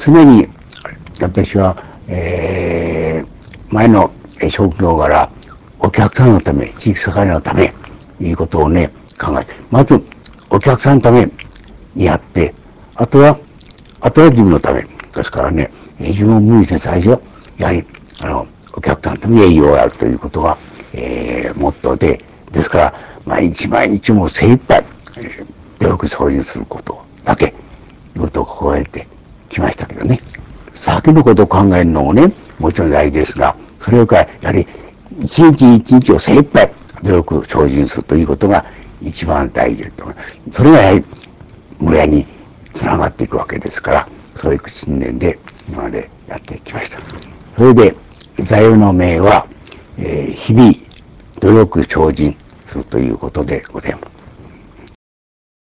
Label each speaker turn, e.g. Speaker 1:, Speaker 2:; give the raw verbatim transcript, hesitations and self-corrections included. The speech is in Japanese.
Speaker 1: 常に私は、えー、前の職業からお客さんのため、地域社会のため、いうことをね、考えて、まずお客さんのためにやって、あとは、あとは自分のため。ですからね、自分を無理して最初、やはり、あの、お客さんのために営業をやるということが、えー、モットーで、ですから、毎日毎日も精一杯、えー、努力精進することだけ、いうことを心得てきましたけどね。先のことを考えるのもね、もちろん大事ですが、それからやはり一日一日を精一杯努力精進するということが一番大事だと思います。それがやはり村につながっていくわけですから、そういう信念で今までやってきました。それで座右の銘は、えー、日々努力精進するということでございます。